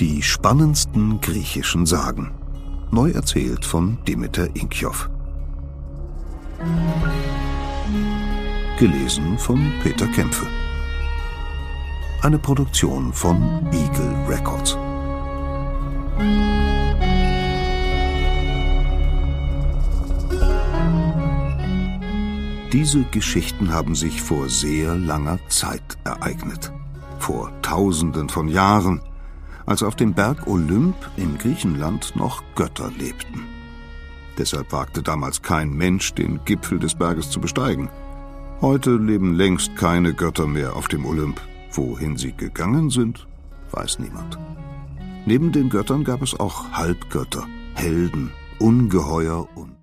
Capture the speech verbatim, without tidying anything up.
Die spannendsten griechischen Sagen. Neu erzählt von Demeter Inkjoff. Gelesen von Peter Kämpfe. Eine Produktion von Eagle Records. Diese Geschichten haben sich vor sehr langer Zeit ereignet. Vor Tausenden von Jahren, als auf dem Berg Olymp in Griechenland noch Götter lebten. Deshalb wagte damals kein Mensch, den Gipfel des Berges zu besteigen. Heute leben längst keine Götter mehr auf dem Olymp. Wohin sie gegangen sind, weiß niemand. Neben den Göttern gab es auch Halbgötter, Helden, Ungeheuer und